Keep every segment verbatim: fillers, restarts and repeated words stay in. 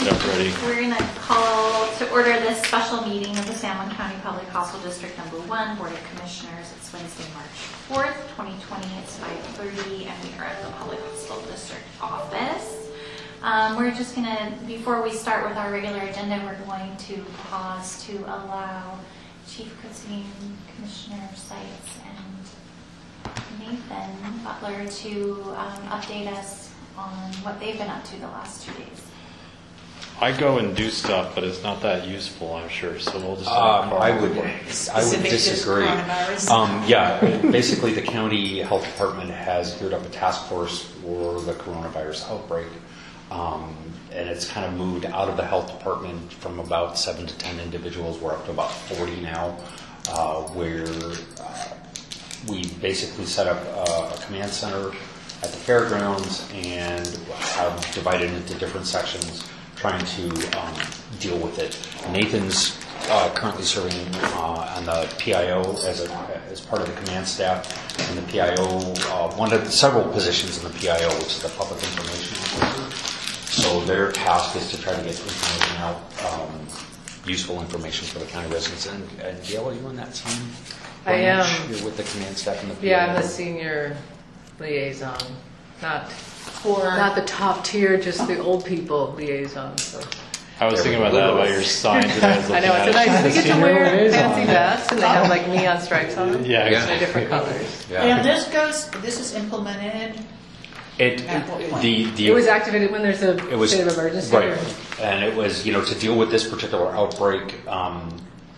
Yep, ready. We're going to call to order this special meeting of the San Juan County Public Hospital District Number One Board of Commissioners. It's Wednesday, March fourth, twenty twenty. It's five thirty, and we are at the Public Hospital District office. Um, we're just going to, before we start with our regular agenda, we're going to pause to allow Chief Christine, Commissioner Seitz, and Nathan Butler to um, update us on what they've been up to the last two days. I go and do stuff, but it's not that useful, I'm sure. So we'll just. Um, I would, I would disagree. Um, yeah, basically, the county health department has geared up a task force for the coronavirus outbreak, um, and it's kind of moved out of the health department from about seven to ten individuals. We're up to about forty now, uh, where uh, we basically set up a, a command center at the fairgrounds and have divided into different sections, trying to um, deal with it. Nathan's uh, currently serving uh, on the P I O as a as part of the command staff, and the P I O, uh, one of the several positions in the P I O, which is the public information officer. So their task is to try to get information out, um, useful information for the county residents. And, and Gail, are you on that team? I am. You're with the command staff in the P I O? Yeah, I'm the senior liaison, not For not the top tier, just the old people liaison. So. I was thinking about that, about your sign today. I, was I know, looking it's at nice. it. We get to wear fancy vests, and they have like neon stripes on them. Yeah, They're exactly. different colors. Yeah. And this goes, this is implemented. It, At what point? the, the, It was activated when there's a It was, state of emergency. right, or- and it was, you know, to deal with this particular outbreak. Um,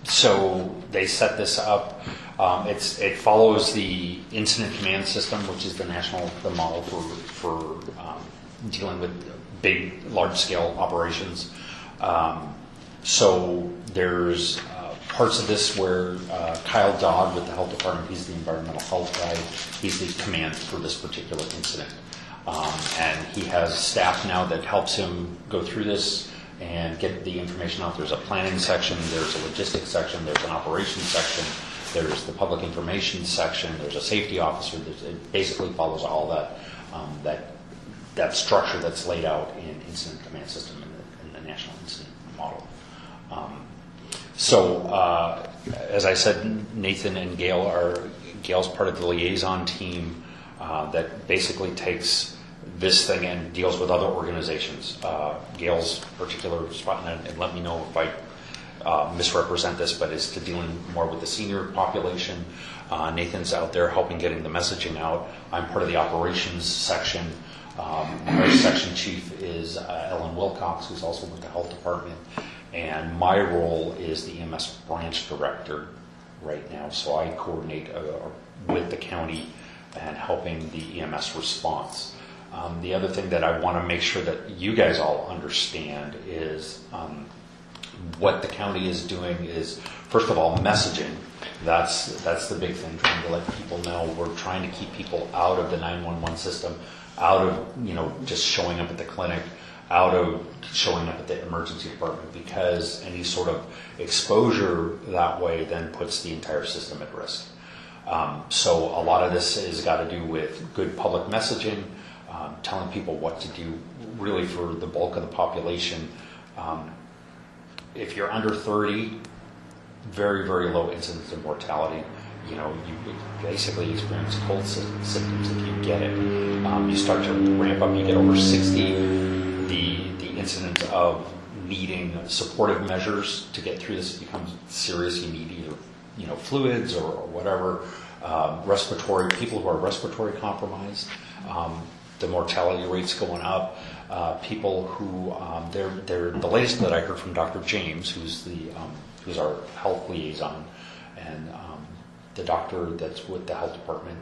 so they set this up. Um, it's it follows the incident command system, which is the national the model for for um, dealing with big, large scale operations. Um, so there's uh, parts of this where uh, Kyle Dodd with the health department, he's the environmental health guy. He's the command for this particular incident. Um, and he has staff now that helps him go through this and get the information out. There's a planning section, there's a logistics section, there's an operations section, there's the public information section, there's a safety officer. There's, it basically follows all that um, that that structure that's laid out in incident command system in the, in the national incident model. Um, so, uh, as I said, Nathan and Gail are Gail's part of the liaison team. Uh, that basically takes this thing and deals with other organizations. Uh, Gail's particular spot, and, and let me know if I uh, misrepresent this, but is to dealing more with the senior population. Uh, Nathan's out there helping getting the messaging out. I'm part of the operations section. Um, our section chief is uh, Ellen Wilcox, who's also with the health department, and my role is the E M S branch director right now. So I coordinate uh, with the county and helping the E M S response. Um, the other thing that I want to make sure that you guys all understand is um, what the county is doing is, first of all, messaging. That's that's the big thing, trying to let people know. We're trying to keep people out of the nine one one system, out of, you know, just showing up at the clinic, out of showing up at the emergency department, because any sort of exposure that way then puts the entire system at risk. Um, so a lot of this has got to do with good public messaging, um, telling people what to do really for the bulk of the population. Um, if you're under thirty, very, very low incidence of mortality. You know, you basically experience cold sy- symptoms if you get it. Um, you start to ramp up, you get over sixty, the, the incidence of needing supportive measures to get through this becomes serious. You need either you know, fluids or, or whatever, um, respiratory, people who are respiratory compromised, um, the mortality rate's going up. Uh, people who, um, they're, they're, the latest that I heard from Doctor James, who's the, um, who's our health liaison, and um, the doctor that's with the health department,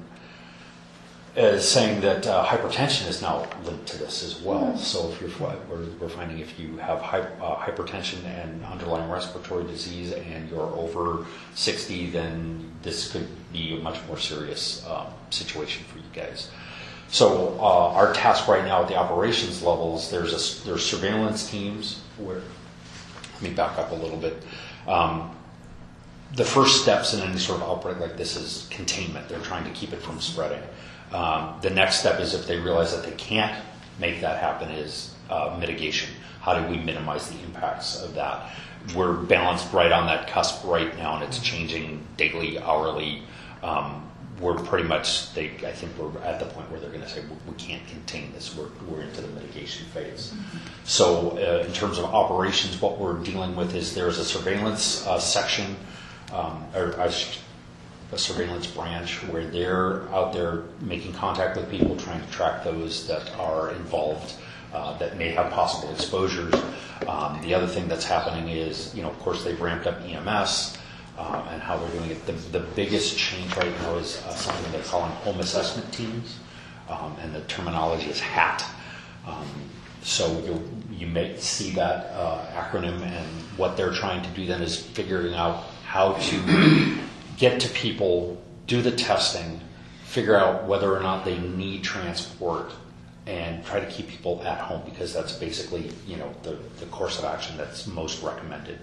is saying that uh, hypertension is now linked to this as well. Mm-hmm. So if you're, we're, we're finding if you have hy- uh, hypertension and underlying respiratory disease and you're over sixty, then this could be a much more serious um, situation for you guys. So uh, our task right now at the operations levels, there's a, there's surveillance teams where, let me back up a little bit. Um, the first steps in any sort of outbreak like this is containment. They're trying to keep it from spreading. Um, the next step is if they realize that they can't make that happen is uh, mitigation. How do we minimize the impacts of that? We're balanced right on that cusp right now, and it's changing daily, hourly. Um, we're pretty much, they, I think we're at the point where they're going to say, we, we can't contain this. We're, we're into the mitigation phase. Mm-hmm. So uh, in terms of operations, what we're dealing with is there's a surveillance uh, section, um, or a, a surveillance branch where they're out there making contact with people, trying to track those that are involved, uh, that may have possible exposures. Um, the other thing that's happening is, you know, of course, they've ramped up E M S. Uh, and how we're doing it. The, the biggest change right now is uh, something they're calling home assessment teams, um, and the terminology is HAT. Um, so you you may see that uh, acronym, and what they're trying to do then is figuring out how to get to people, do the testing, figure out whether or not they need transport, and try to keep people at home, because that's basically, you know, the, the course of action that's most recommended.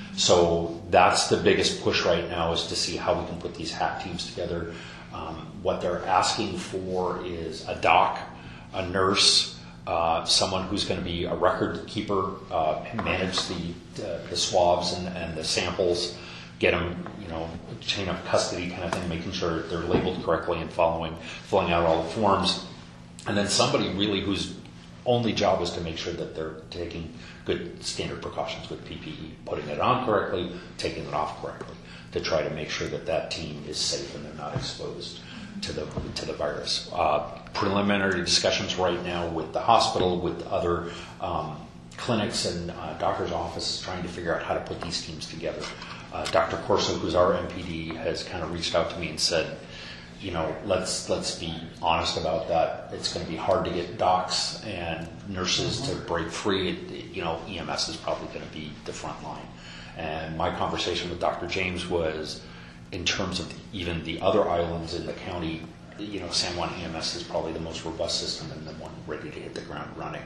So that's the biggest push right now, is to see how we can put these HAT teams together. Um, what they're asking for is a doc, a nurse, uh, someone who's going to be a record keeper, uh, manage the uh, the swabs and, and the samples, get them, you know, chain of custody kind of thing, making sure they're labeled correctly and following, filling out all the forms. And then somebody really whose only job is to make sure that they're taking good standard precautions with P P E, putting it on correctly, taking it off correctly, to try to make sure that that team is safe and they're not exposed to the to the virus. Uh, preliminary discussions right now with the hospital, with other um, clinics and uh, doctors' offices, trying to figure out how to put these teams together. Uh, Doctor Corso, who's our M P D, has kind of reached out to me and said, you know, let's let's be honest about that. It's going to be hard to get docs and nurses to break free. It, you know, E M S is probably going to be the front line. And my conversation with Doctor James was, in terms of even the other islands in the county, you know, San Juan E M S is probably the most robust system and the one ready to hit the ground running.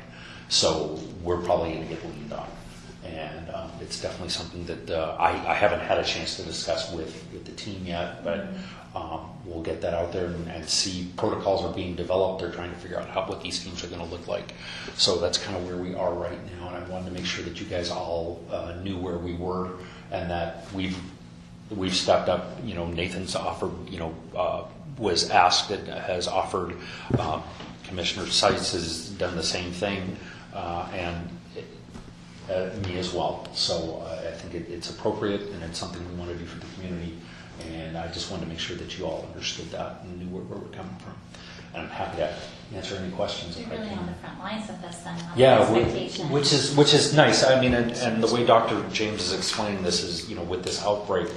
So we're probably going to get leaned on. And um, it's definitely something that uh, I, I haven't had a chance to discuss with, with the team yet, but um, we'll get that out there and, and see. Protocols are being developed. They're trying to figure out how, what these teams are going to look like. So that's kind of where we are right now, and I wanted to make sure that you guys all uh, knew where we were, and that we've we've stepped up. You know, Nathan's offered, you know, uh, was asked and has offered. Um, Commissioner Seitz has done the same thing, uh, and it, Uh, me as well. So uh, I think it, it's appropriate, and it's something we want to do for the community. And I just wanted to make sure that you all understood that and knew where, where we're coming from. And I'm happy to answer any questions. You're if I really can. on the front lines of this then. Yeah, the we, which is which is nice. I mean, and, and the way Doctor James is explaining this is, you know, with this outbreak,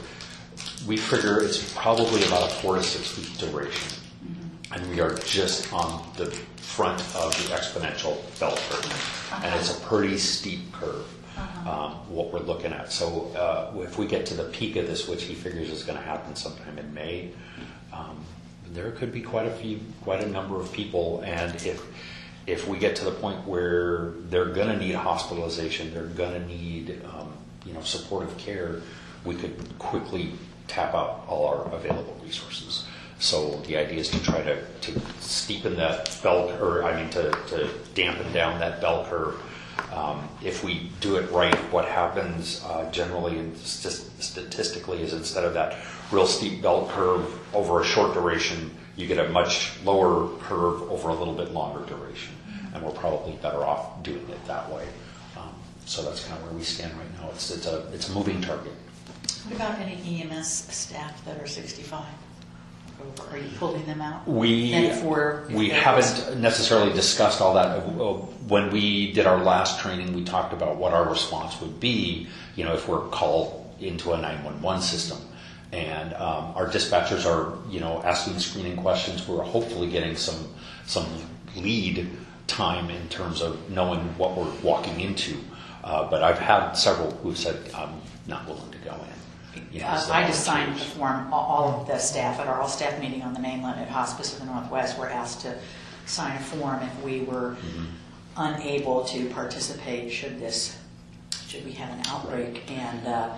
we figure it's probably about a four to six week duration, mm-hmm. and we are just on the front of the exponential bell curve, uh-huh. and it's a pretty steep curve. Uh-huh. Um, what we're looking at. So uh, if we get to the peak of this, which he figures is going to happen sometime in May, um, there could be quite a few, quite a number of people. And if if we get to the point where they're going to need hospitalization, they're going to need um, you know supportive care, we could quickly tap out all our available resources. So the idea is to try to, to steepen that bell curve, or I mean to, to dampen down that bell curve. Um, if we do it right, what happens uh, generally and st- statistically is, instead of that real steep bell curve over a short duration, you get a much lower curve over a little bit longer duration. And we're probably better off doing it that way. Um, so that's kind of where we stand right now. It's, it's, a, it's a moving target. What about any E M S staff that are sixty-five? Are you pulling them out? We And for, we haven't necessarily discussed all that. When we did our last training, we talked about what our response would be, you know, if we're called into a nine one one system. And um, our dispatchers are, you know, asking screening questions. We're hopefully getting some some lead time in terms of knowing what we're walking into. Uh, but I've had several who've said, I'm not willing to go in. You know, Uh, so I just signed the form. All- All of the staff at our all-staff meeting on the mainland at Hospice of the Northwest were asked to sign a form if we were Mm-hmm. unable to participate should this, should we have an outbreak. And uh,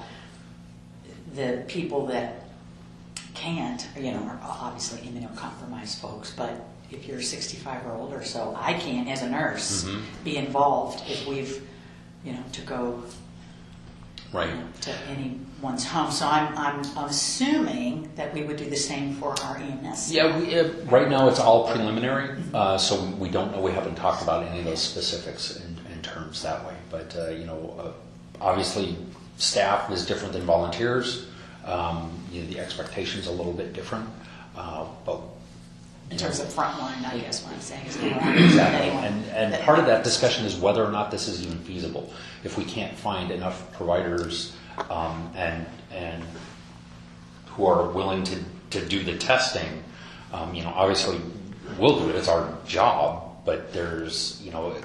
the people that can't, you know, are obviously immunocompromised folks, but if you're sixty-five or older, so I can't, as a nurse, Mhm. be involved if we've, you know, to go Right. to anyone's home. So I'm, I'm assuming that we would do the same for our E M S. Yeah, we, uh, right now it's all preliminary, uh, so we don't know, we haven't talked about any of those specifics in, in terms that way. But, uh, you know, uh, obviously staff is different than volunteers. Um, you know, the expectation's a little bit different, uh, but. In terms of frontline, I guess what I'm saying is more Exactly. anyone. And, and part of that discussion is whether or not this is even feasible. If we can't find enough providers um, and and who are willing to, to do the testing, um, you know, obviously we'll do it. It's our job, but there's, you know,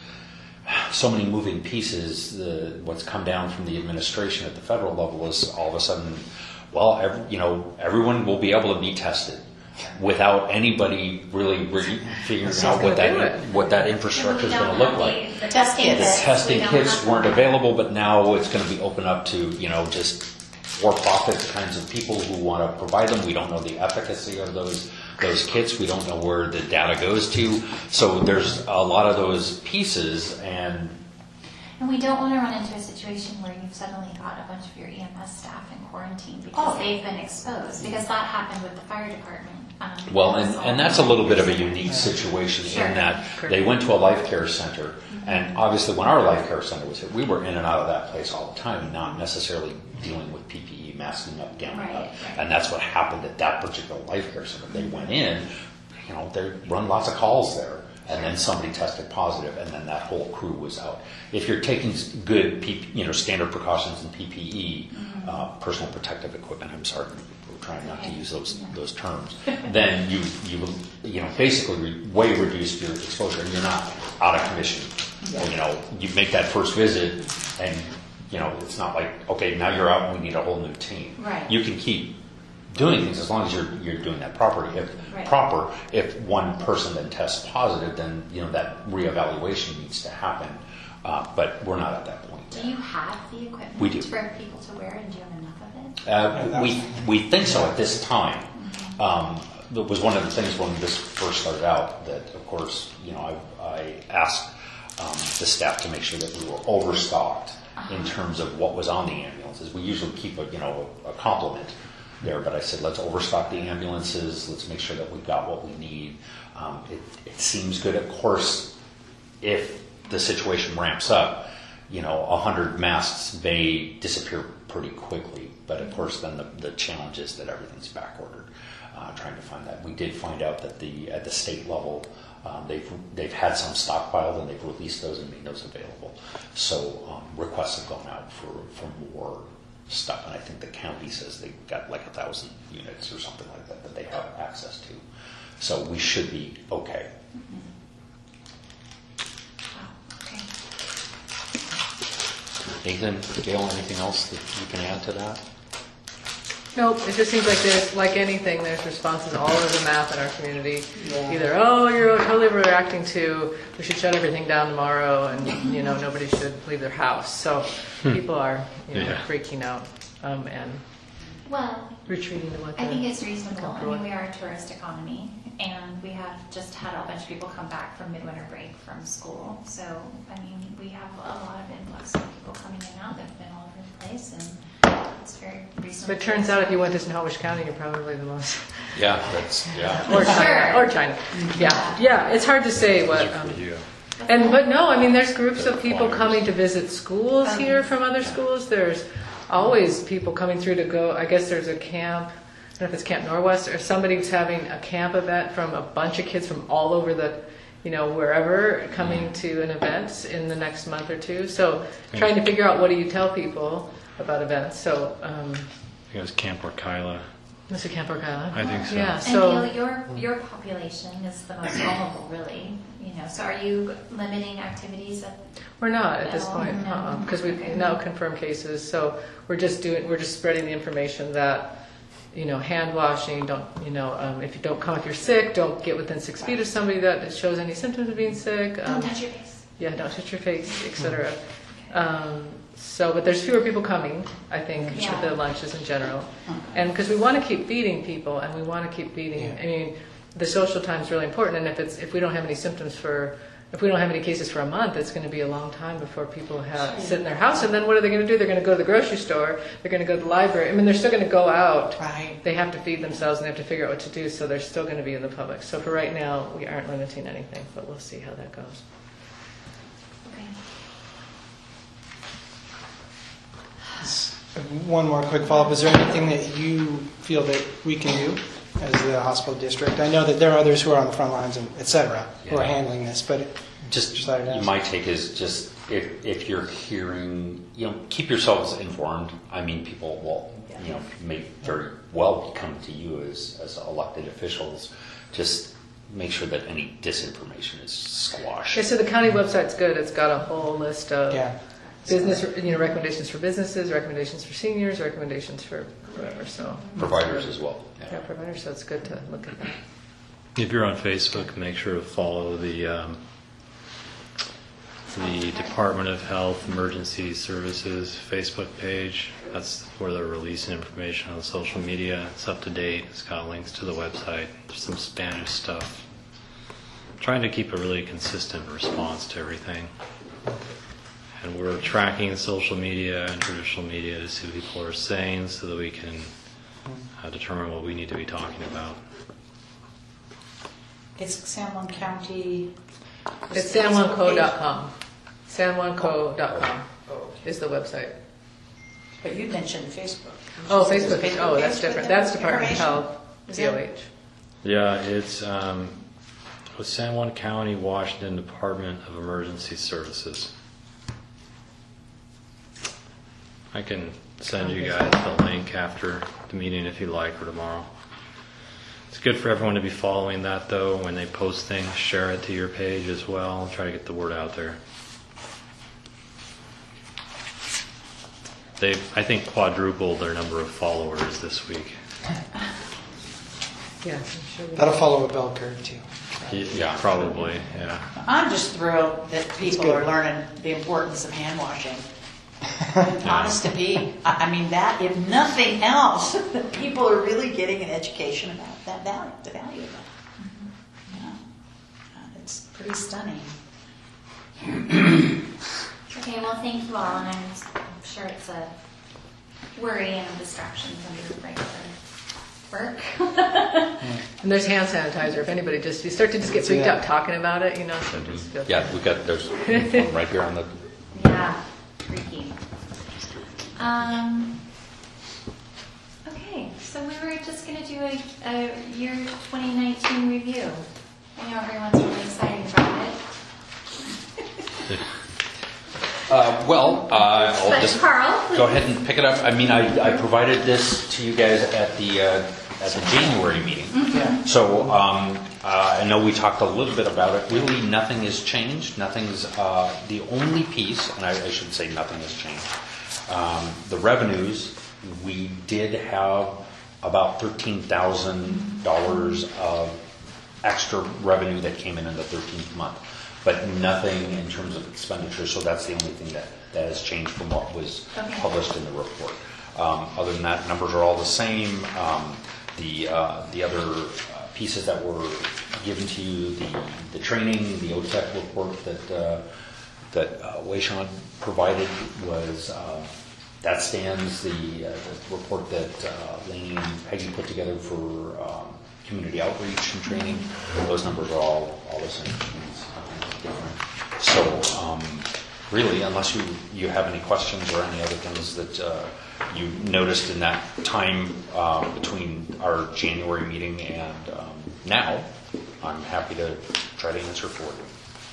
so many moving pieces. The, what's come down from the administration at the federal level is all of a sudden, well, every, you know, everyone will be able to be tested, without anybody really re- figuring out what gonna do that it. what that And infrastructure we is don't going to look have like. the, the testing kits. The kits. testing We don't kits have weren't them. available, but now it's going to be open up to, you know, just for-profit kinds of people who want to provide them. We don't know the efficacy of those those kits. We don't know where the data goes to. So there's a lot of those pieces, and And we don't want to run into a situation where you've suddenly got a bunch of your E M S staff in quarantine because Oh. they've been exposed, because that happened with the fire department. Um, well, it and, was all- and that's a little bit of a unique situation Sure. in that they went to a life care center, and obviously when our life care center was hit, we were in and out of that place all the time, not necessarily dealing with P P E, masking up, gowning Right, up, right. and that's what happened at that particular life care center. They went in, you know, they run lots of calls there, and then somebody tested positive, and then that whole crew was out. If you're taking good, P P, you know, standard precautions in P P E, Mm-hmm. uh, personal protective equipment, I'm sorry, we're trying not to use those those terms, then you you you know basically re- way reduce your exposure, and you're not out of commission. Yeah. You know, you make that first visit, and you know it's not like, okay, now you're out and we need a whole new team. Right. You can keep doing things as long as you're you're doing that properly. If Right. proper, if one person then tests positive, then you know that reevaluation needs to happen. Uh, but we're not at that point Do yet. you have the equipment We do. for people to wear, and do you have enough of it? Uh, we we think so at this time. Um, that was one of the things when this first started out. That of course, you know, I, I asked um, the staff to make sure that we were overstocked in terms of what was on the ambulances. We usually keep a you know a, a complement there, but I said let's overstock the ambulances. Let's make sure that we've got what we need. Um, it, it seems good, of course. If the situation ramps up, you know, a hundred masks may disappear pretty quickly. But of course, then the, the challenge is that everything's back ordered. Uh, trying to find that. We did find out that the at the state level, um, they've they've had some stockpiled and they've released those and made those available. So um, requests have gone out for for more stuff, and I think the county says they've got like a thousand units or something like that that they have access to. So we should be okay. Wow, okay. Nathan, Gail, anything else that you can add to that? Nope, it just seems like there's, like anything, there's responses all over the map in our community. Yeah. Either, oh, you're totally reacting to, we should shut everything down tomorrow, and, you know, nobody should leave their house. So people are, you know, Yeah. freaking out um, and Well, retreating to what I think they're it's reasonable. I comfortable mean, with. we are a tourist economy, and we have just had a bunch of people come back from midwinter break from school. So, I mean, we have a lot of influx of people coming in and out that have been all over the place, and it's very reasonable. But it turns out if you went to Snohomish County, you're probably the most, Yeah, that's yeah. or China, Sure. or China. Yeah, yeah, it's hard to say what. Um, For you. And, but no, I mean, there's groups of people coming to visit schools here from other schools. There's always people coming through to go, I guess there's a camp, I don't know if it's Camp Norwest, or somebody's having a camp event from a bunch of kids from all over the, you know, wherever, coming to an event in the next month or two. So trying to figure out what do you tell people about events. So, um, You guys Camp Orkyla. Mister Camp Orkyla. I think so. Yeah, And so. Neil, your your population is the most vulnerable, really. You know, so are you limiting activities at We're not at this No, point, no. because we've Okay. now confirmed cases. So we're just doing, we're just spreading the information that, you know, hand washing. Don't, you know, um, if you don't come if you're sick, don't get within six feet of somebody that shows any symptoms of being sick. don't Um, touch your face? yeah, don't touch your face, et cetera. Um, so, but there's fewer people coming, I think, Yeah. to the lunches in general, and because we want to keep feeding people, and we want to keep feeding. I mean, the social time is really important. And if it's if we don't have any symptoms for if we don't have any cases for a month, it's going to be a long time before people have sit in their house. And then what are they going to do? They're going to go to the grocery store. They're going to go to the library. I mean, they're still going to go out. Right. They have to feed themselves and they have to figure out what to do. So they're still going to be in the public. So for right now, we aren't limiting anything, but we'll see how that goes. Okay. One more quick follow-up. Is there anything that you feel that we can do as the hospital district? I know that there are others who are on the front lines and et cetera who are Yeah. handling this, but Just, Just thought I'd ask. my take is just if, if you're hearing, you know, keep yourselves informed. I mean, people will, you know, may very well be coming to you as, as elected officials. Just make sure that any disinformation is squashed. Okay, so the county website's good. It's got a whole list of yeah. business, you know, recommendations for businesses, recommendations for seniors, recommendations for whatever. So Providers as well. Yeah, providers. So it's good to look at that. If you're on Facebook, make sure to follow the um, the Department of Health Emergency Services Facebook page. That's where they're releasing information on social media. It's up to date. It's got links to the website. There's some Spanish stuff. Trying to keep a really consistent response to everything. And we're tracking social media and traditional media to see what people are saying so that we can uh, determine what we need to be talking about. It's San Juan County. It's san juan co dot com. san juan co dot com Oh, is the website. but you mentioned Facebook. Oh, There's a Facebook. Oh, that's page different. with That's the Department of information? Health, Is D O that- H. Yeah, it's um, with San Juan County, Washington Department of Emergency Services. I can send you guys the link after the meeting if you like, or tomorrow. It's good for everyone to be following that, though. When they post things, share it to your page as well. Try to get the word out there. They, I think, quadrupled their number of followers this week. Yeah, I'm sure. we- That'll follow a bell curve too. Yeah, probably. Yeah. I'm just thrilled that people good. are learning the importance of hand washing. Honest to be, I I mean that, if nothing else, people are really getting an education about that value, the value of that. Yeah. Uh, It's pretty stunning. Okay, well, thank you all, and I'm I'm sure it's a worry and a distraction from your regular work. And there's hand sanitizer. If anybody just, you start to just get freaked out talking about it, you know, so just feel Yeah, we've got, there's one right here on the, Yeah, freaky. Um, okay, so we were just going to do a, a year twenty nineteen review. I know everyone's really excited about it. uh, well, uh, I'll But just Carl, please. go ahead and pick it up. I mean, I, I provided this to you guys at the, uh, at the January meeting. Yeah. So um, uh, I know we talked a little bit about it. Really, nothing has changed. Nothing's uh, the only piece, and I, I should say nothing has changed. Um, the revenues, we did have about thirteen thousand dollars of extra revenue that came in in the thirteenth month, but nothing in terms of expenditure. So that's the only thing that, that has changed from what was Okay. published in the report. Um, other than that, numbers are all the same. Um, the uh, the other uh, pieces that were given to you, the the training, the O T E C report that uh, that uh, Wayshawn provided was uh, that stands. The, uh, the report that uh, Lainey and Peggy put together for um, community outreach and training, those numbers are all all the same. Nothing different. So. Um, Really, unless you, you have any questions or any other things that uh, you noticed in that time uh, between our January meeting and um, now, I'm happy to try to answer for you.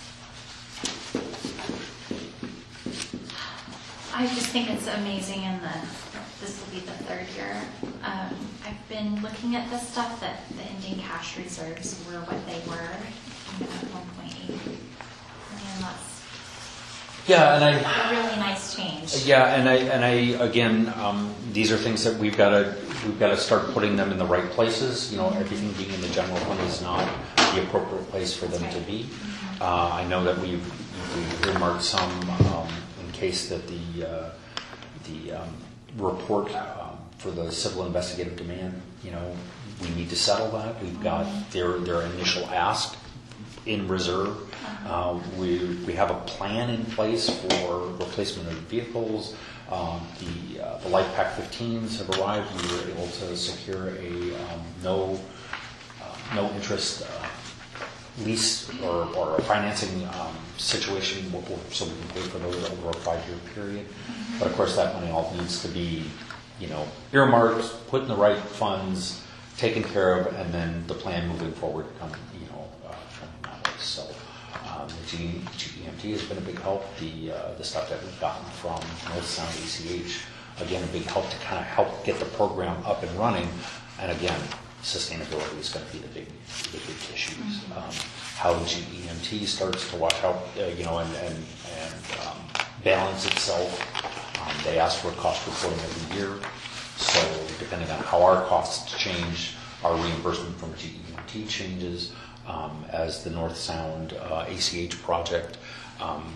I just think it's amazing, and the, this will be the third year. Um, I've been looking at this stuff that the ending cash reserves were what they were, you know, at one point eight million. That's Yeah, and I. a really nice change. Yeah, and I and I again, um, these are things that we've got to we've got to start putting them in the right places. You know, everything being in the general fund is not the appropriate place for them to be. Uh, I know that we've, we've earmarked some um, in case that the uh, the um, report um, for the civil investigative demand, you know, we need to settle that. We've got their, their initial ask in reserve. Uh, we, we have a plan in place for replacement of vehicles. Um, the, uh, the Life Pack fifteens have arrived. We were able to secure a um, no, uh, no interest uh, lease or, or a financing um, situation so we can pay for those over a five-year period. But of course, that money all needs to be, you know, earmarked, put in the right funds, taken care of, and then the plan moving forward come, you know, uh, from that way. So um, the G, G E M T has been a big help. The uh, the stuff that we've gotten from North Sound A C H, again, a big help to kind of help get the program up and running. And again, sustainability is going to be the big, the big issues. Mm-hmm. Um, how G E M T starts to watch out, uh, you know, and and, and um, balance itself. Um, they ask for cost reporting every year. So depending on how our costs change, our reimbursement from G E M T changes. Um, as the North Sound uh, A C H project, um,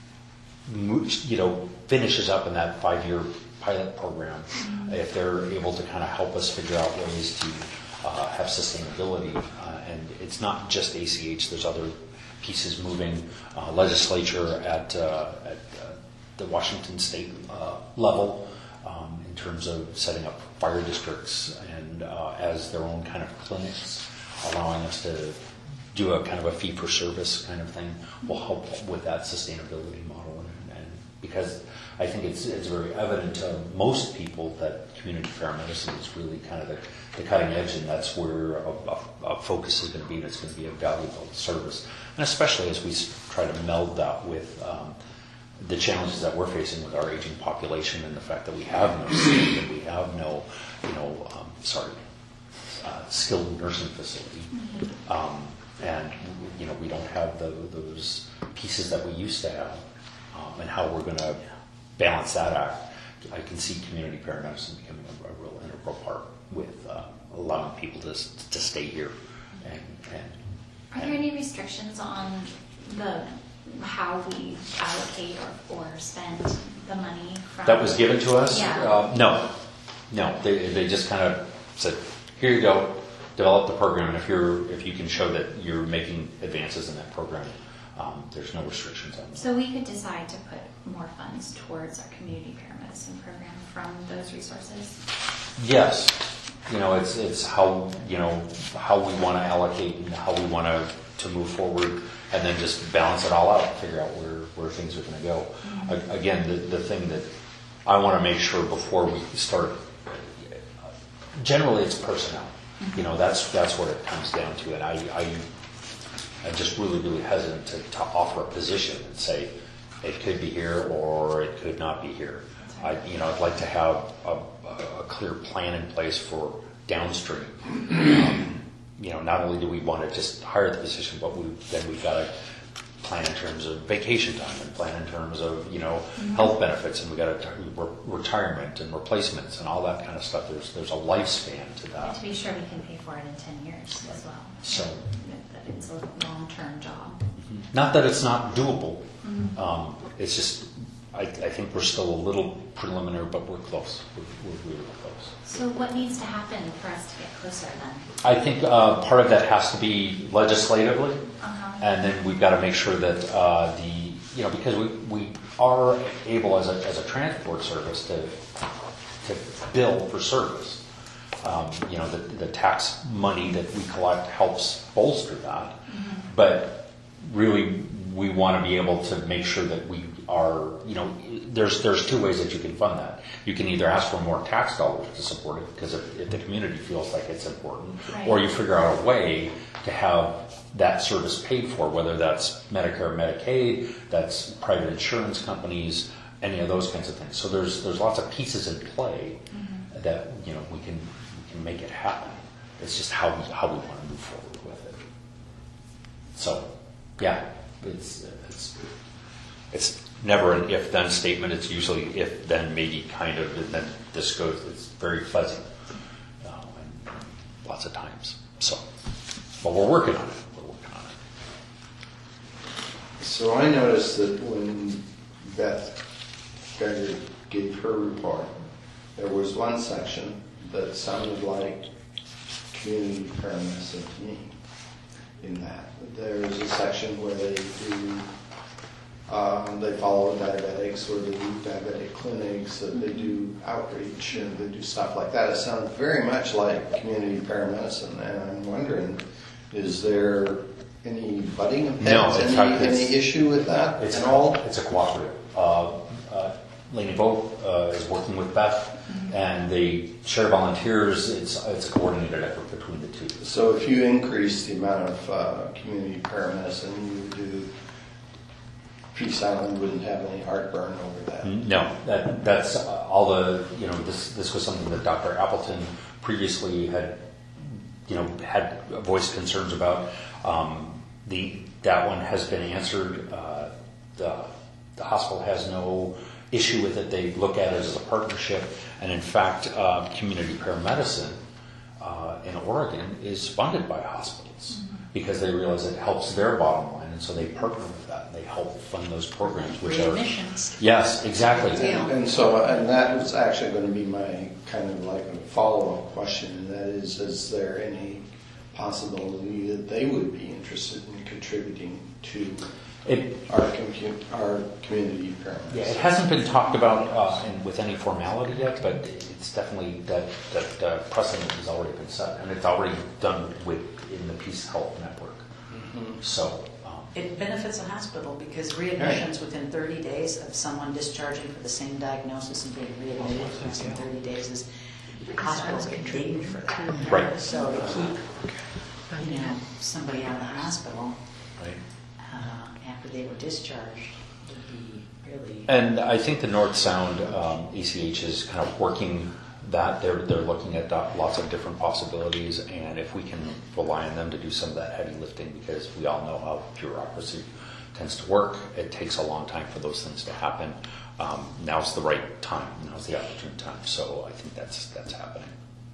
moves, you know, finishes up in that five-year pilot program, mm-hmm. if they're able to kind of help us figure out ways to uh, have sustainability, uh, and it's not just A C H. There's other pieces moving. Uh, legislature at uh, at uh, the Washington State uh, level. Um, in terms of setting up fire districts and uh, as their own kind of clinics, allowing us to do a kind of a fee-for-service kind of thing will help with that sustainability model. And, and because I think it's, it's very evident to most people that community paramedicine is really kind of the, the cutting edge, and that's where a, a, a focus is going to be, and it's going to be a valuable service. And especially as we try to meld that with um, the challenges that we're facing with our aging population and the fact that we have no state and we have no, you know, um, sorry, uh, skilled nursing facility. Mm-hmm. Um, and, you know, we don't have the, those pieces that we used to have, um, and how we're going to balance that act. I can see community paramedicine becoming a, a real integral part with uh, allowing people to, to stay here. And, and, Are there any restrictions on the how we allocate or, or spend the money from that was given to us? Yeah. Uh, no, no. They they just kind of said, "Here you go, develop the program, and if you're if you can show that you're making advances in that program, um, there's no restrictions on that." So we could decide to put more funds towards our community paramedicine program from those resources. Yes, you know, it's it's how you know how we want to allocate and how we want to to move forward. And then just balance it all out, figure out where, where things are going to go. Mm-hmm. A- again, the, the thing that I want to make sure before we start, generally it's personnel. Mm-hmm. You know, that's that's what it comes down to. And I, I, I'm just really, really hesitant to, to offer a position and say it could be here or it could not be here. I, you know, I'd like to have a, a clear plan in place for downstream. Um, You know, not only do we want to just hire the position, but we then we've got to plan in terms of vacation time and plan in terms of, you know, mm-hmm. health benefits, and we got to re- retirement and replacements and all that kind of stuff. There's there's a lifespan to that. To be sure we can pay for it in ten years as well. So that it's a long-term job. Mm-hmm. Not that it's not doable. Mm-hmm. Um, it's just I, I think we're still a little preliminary, but we're close. We're, we're really close. So what needs to happen for us to get closer then? I think uh, part of that has to be legislatively, Uh-huh. and then we've got to make sure that uh, the, you know, because we, we are able as a, as a transport service to to bill for service. Um, you know, the, the tax money that we collect helps bolster that, mm-hmm. but really we want to be able to make sure that we are, you know, there's there's two ways that you can fund that. You can either ask for more tax dollars to support it, because if, if the community feels like it's important, right. or you figure out a way to have that service paid for, whether that's Medicare, Medicaid, that's private insurance companies, any of those kinds of things. So there's there's lots of pieces in play mm-hmm. that, you know, we can we can make it happen. It's just how we, how we want to move forward with it. So, yeah, it's it's it's never an if-then statement. It's usually if-then, maybe, kind of, and then this goes. It's very fuzzy, uh, and lots of times. So, but we're working on it. We're working on it. So I noticed that when Beth Geiger gave her report, there was one section that sounded like community paramedicine to me in that. There's a section where they do, um, they follow diabetics, or they do diabetic clinics, that they do outreach, and they do stuff like that. It sounds very much like community paramedicine, and I'm wondering, is there any budding of No, heads, in any, fact, it's- any issue with that It's at all? It's a cooperative. Uh, uh, Laney Vogt uh, is working with Beth, and they share volunteers. It's it's a coordinated effort between the two. So if you increase the amount of uh, community paramedicine you would do, Peace Island wouldn't have any heartburn over that. No, that that's uh, all the you know. This this was something that Doctor Appleton previously had you know had voiced concerns about. Um, the that one has been answered. Uh, the the hospital has no issue with it. They look at it as a partnership, and in fact, uh, community paramedicine uh, in Oregon is funded by hospitals mm-hmm. because they realize it helps their bottom line, and so they partner with that. They help fund those programs, which are Readmissions. yes, exactly. Deal. And so, and that was actually going to be my kind of like a follow-up question, and that is, is there any possibility that they would be interested in contributing to It, our, commu- our community paramedics? yeah, it hasn't been talked about uh, in, with any formality yet, but it's definitely that that uh, precedent has already been set, and it's already done with in the Peace Health Network. Mm-hmm. So. It benefits a hospital because readmissions within thirty days of someone discharging for the same diagnosis and being readmitted within thirty days is hospitals get paid for that. Right. So to keep, you know, somebody out of the hospital Right. uh, after they were discharged would be really. And I think the North Sound um, E C H is kind of working that. They're they're looking at that, lots of different possibilities, and if we can rely on them to do some of that heavy lifting, because we all know how bureaucracy tends to work. It takes a long time for those things to happen. Um, now's the right time. Now's the opportune time. So I think that's that's happening.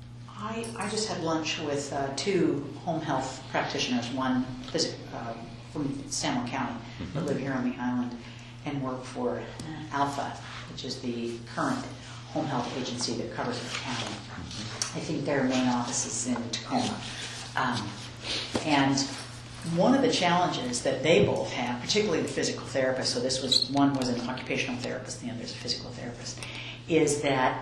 I, I just had lunch with uh, two home health practitioners, one phys- uh, from San Juan County Mm-hmm. that live here on the island and work for uh, Alpha, which is the current home health agency that covers the county. Mm-hmm. I think their main office is in Tacoma. Um, and one of the challenges that they both have, particularly the physical therapist, so this was, one was an occupational therapist, the other is a physical therapist, is that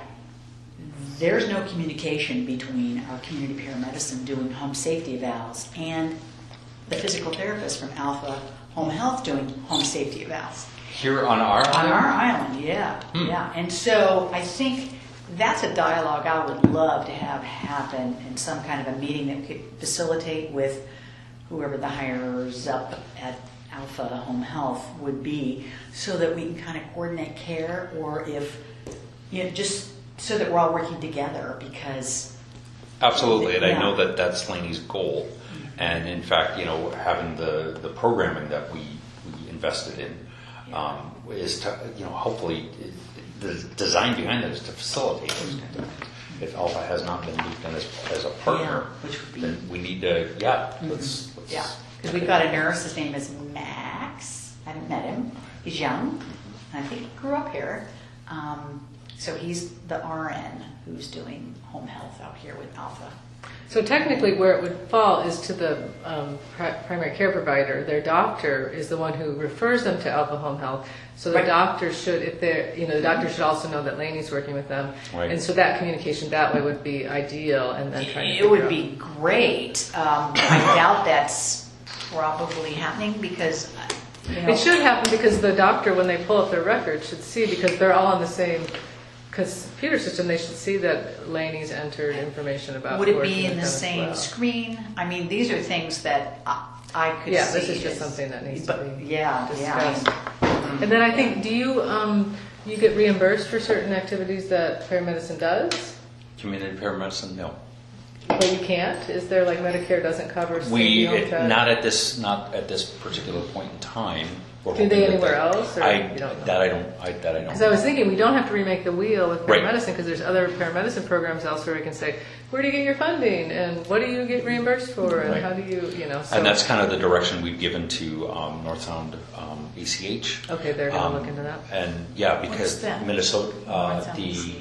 there's no communication between our community paramedicine doing home safety evals and the physical therapist from Alpha Home Health doing home safety evals. Here on our On island? our island, yeah, Hmm. yeah. And so I think that's a dialogue I would love to have happen in some kind of a meeting that could facilitate with whoever the hires up at Alpha Home Health would be, so that we can kind of coordinate care, or if, you know, just so that we're all working together, because Absolutely, and I Yeah. know that that's Laney's goal. And in fact, you know, having the, the programming that we, we invested in um, is to, you know, hopefully the design behind it is to facilitate those kinds of things. If Alpha has not been looped in as, as a partner, Yeah, which would be- then we need to, yeah, let's, let's yeah, because we've got a nurse. His name is Max. I haven't met him. He's young. I think he grew up here. Um, so he's the R N who's doing home health out here with Alpha. So technically, where it would fall is to the um, pri- primary care provider. Their doctor is the one who refers them to Alpha Home Health. So the Right. doctor should, if they're, you know, the doctor should also know that Laney's working with them, Right. and so that communication that way would be ideal. And then trying to It would figure be great. Um, I doubt that's probably happening because, uh, you out- know, It should happen because the doctor, when they pull up their records, should see, because they're all on the same computer system. They should see that Laney's entered information about. would it working be in with the them as same well. screen? I mean, these are things that I, I could Yeah, see. this is just as- something that needs to but, be yeah, yeah. I mean, discussed. And then I think, do you um, you get reimbursed for certain activities that paramedicine does, community paramedicine, no. but you can't? Is there, like, Medicare doesn't cover? We, sleeping it- on not at this, not at this particular point in time. We're Do they hoping that anywhere that- else, or I, you don't know? that I don't, I, that I don't. Because I was thinking, we don't have to remake the wheel with Right. paramedicine, because there's other paramedicine programs elsewhere we can say, where do you get your funding, and what do you get reimbursed for, and Right. how do you, you know, so. And that's kind of the direction we've given to um, North Sound um, A C H. Okay, they're gonna Um, look into that. And yeah, because What's that? Minnesota, uh, North Sound the A C H.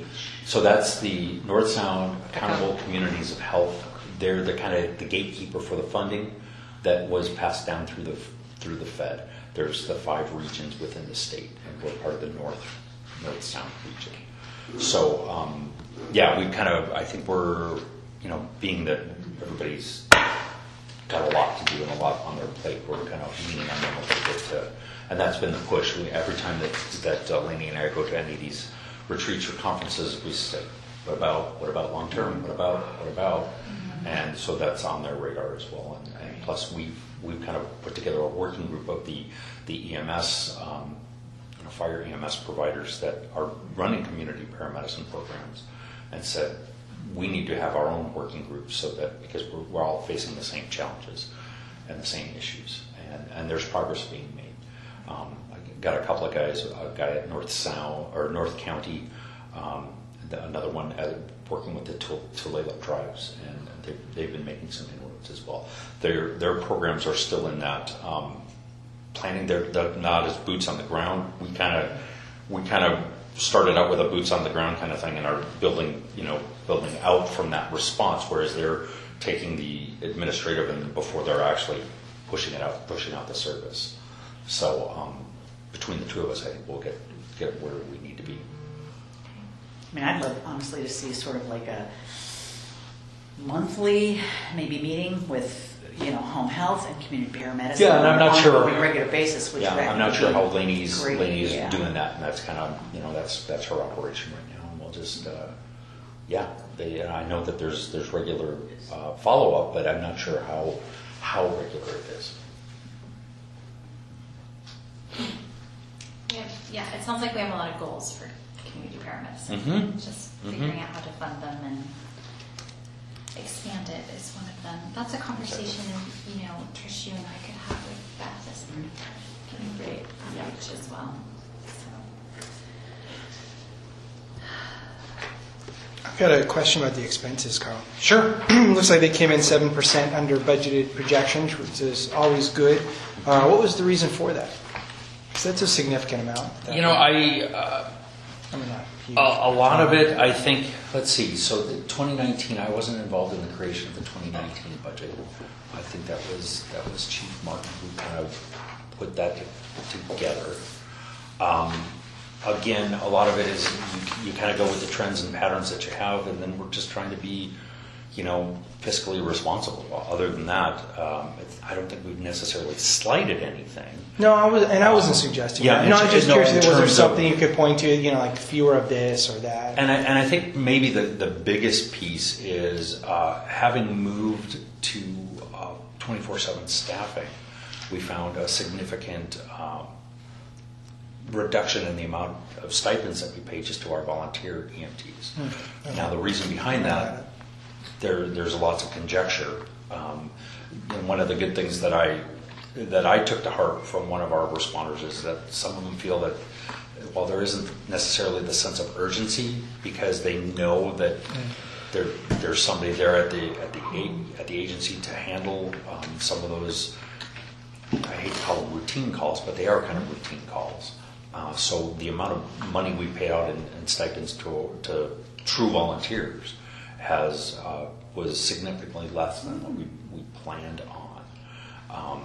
So that's the North Sound Accountable Communities of Health. They're the kind of the gatekeeper for the funding that was passed down through the through the Fed. There's the five regions within the state, and we're part of the North North Sound region. So um, yeah, we kind of I think we're you know being that everybody's got a lot to do and a lot on their plate, we're kind of leaning on them a little bit to, and that's been the push. We, every time that that uh, Lainey and I go to any of these retreats or conferences, we say, what about what about long term? What about what about? Mm-hmm. And so that's on their radar as well. And, and plus, we've we've kind of put together a working group of the the E M S, um, you know, fire E M S providers that are running community paramedicine programs, and said we need to have our own working group so that because we're, we're all facing the same challenges and the same issues, and and there's progress being made. Um, I got a couple of guys, a guy at North Sound or North County, um, another one at, working with the Tulalip tribes, and they've, they've been making some inroads as well. Their their programs are still in that um, planning. They're, they're not as boots on the ground. We kind of we kind of started out with a boots on the ground kind of thing, and are building you know building out from that response. Whereas they're taking the administrative and before they're actually pushing it out, pushing out the service. So um, between the two of us, I think we'll get get where we need to be. I mean, I'd love honestly to see sort of like a monthly maybe meeting with you know home health and community paramedicine. Yeah, and I'm not on sure a regular basis. Which yeah, I'm not sure how Lainey's great, Lainey's yeah. doing that, and that's kind of you know that's that's her operation right now. And we'll just uh, yeah, they. And I know that there's there's regular uh, follow up, but I'm not sure how how regular it is. Yeah, yeah, it sounds like we have a lot of goals for community paramedicine. Mhm. Just Mhm. figuring out how to fund them and expand it is one of them. That's a conversation, you know, Trish, you and I could have with Beth as part of our community outreach as well. So. I've got a question about the expenses, Carl. Sure. Looks like they came in seven percent under budgeted projections, which is always good. Uh, what was the reason for that? Because that's a significant amount. You know, I. Uh, I mean, not huge. A, a lot of it, I think, let's see, so the twenty nineteen, I wasn't involved in the creation of the twenty nineteen budget. I think that was that was Chief Martin who kind of put that to, together. Um, again, a lot of it is you, you kind of go with the trends and patterns that you have, and then we're just trying to be, you know, fiscally responsible. Other than that, um, it's, I don't think we've necessarily slighted anything. No, I was, and I wasn't suggesting Yeah, that. No, in- I was just no, curious. in Was there terms of- something you could point to? You know, like fewer of this or that. And I, and I think maybe the, the biggest piece is uh, having moved to uh, twenty-four seven staffing, we found a significant um, reduction in the amount of stipends that we pay just to our volunteer E M Ts. Hmm. Now, the reason behind that, there there's lots of conjecture. Um, and one of the good things that I that I took to heart from one of our responders is that some of them feel that while there isn't necessarily the sense of urgency because they know that there there's somebody there at the at the a- at the agency to handle um, some of those. I hate to call them routine calls, but they are kind of routine calls. Uh, so the amount of money we pay out in, in stipends to to true volunteers has uh, was significantly less than what we, we planned on. Um,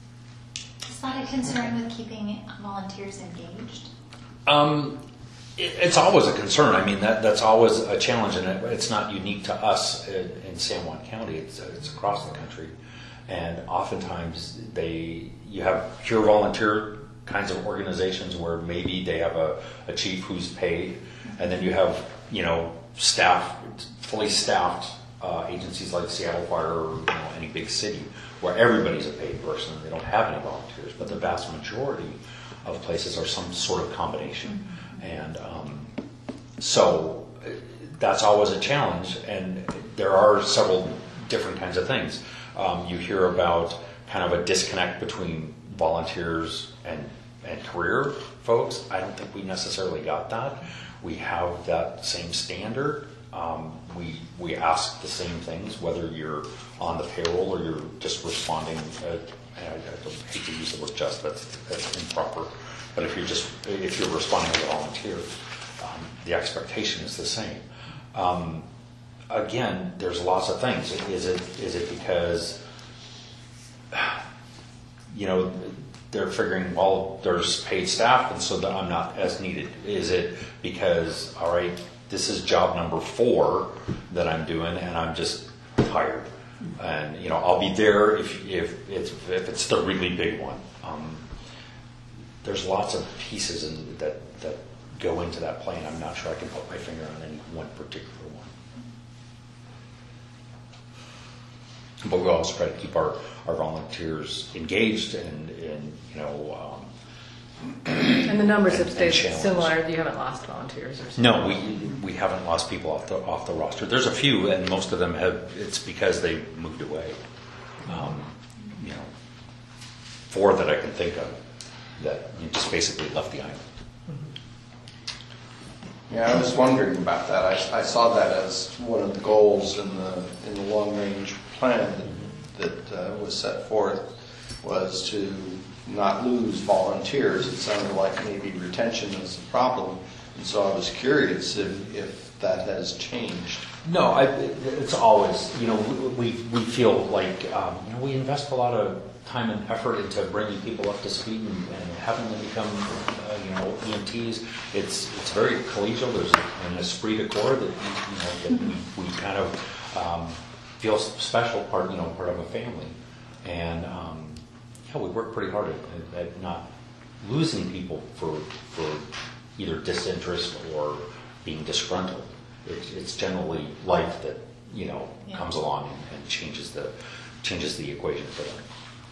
Is that a concern with keeping volunteers engaged? Um, it, it's always a concern. I mean, that that's always a challenge, and it, it's not unique to us in, in San Juan County. It's it's across the country, and oftentimes they you have pure volunteer kinds of organizations where maybe they have a, a chief who's paid, and then you have you know staff, fully staffed uh, agencies like Seattle Fire or you know, any big city where everybody's a paid person. They don't have any volunteers, but the vast majority of places are some sort of combination. And um, so uh, that's always a challenge, and there are several different kinds of things. Um, you hear about kind of a disconnect between volunteers and, and career folks. I don't think we necessarily got that. We have that same standard. Um, we we ask the same things, whether you're on the payroll or you're just responding. Uh, I, I don't hate to use the word "just," that's that's improper. But if you're just if you're responding as a volunteer, um, the expectation is the same. Um, again, there's lots of things. Is it is it because, you know, they're figuring, well, there's paid staff, and so that I'm not as needed? Is it because, all right, this is job number four that I'm doing, and I'm just tired, and you know, I'll be there if if it's if it's the really big one. Um, there's lots of pieces in, that that go into that plan. I'm not sure I can put my finger on any one particular one. But we also try to keep our, our volunteers engaged and, and you know. Um, And the numbers and- have stayed and challenged. similar. You haven't lost volunteers or something? No, we we haven't lost people off the off the roster. There's a few, and most of them have. It's because they moved away. Um, you know, four that I can think of that you just basically left the island. Yeah, I was wondering about that. I, I saw that as one of the goals in the, in the long-range plan that, that uh, was set forth, was to not lose volunteers. It sounded like maybe retention was the problem, and so I was curious if, if that has changed. No, I, it's always, you know, we, we feel like, um, you know, we invest a lot of time and effort into bringing people up to speed and, and having them become, uh, you know, E M Ts. It's it's very collegial. There's an esprit de corps that, you know, that we, we kind of um, feel special part, you know, part of a family. And, um, yeah, we work pretty hard at, at not losing people for, for either disinterest or being disgruntled. It's, it's generally life that, you know, Yeah. comes along and, and changes the changes the equation for them.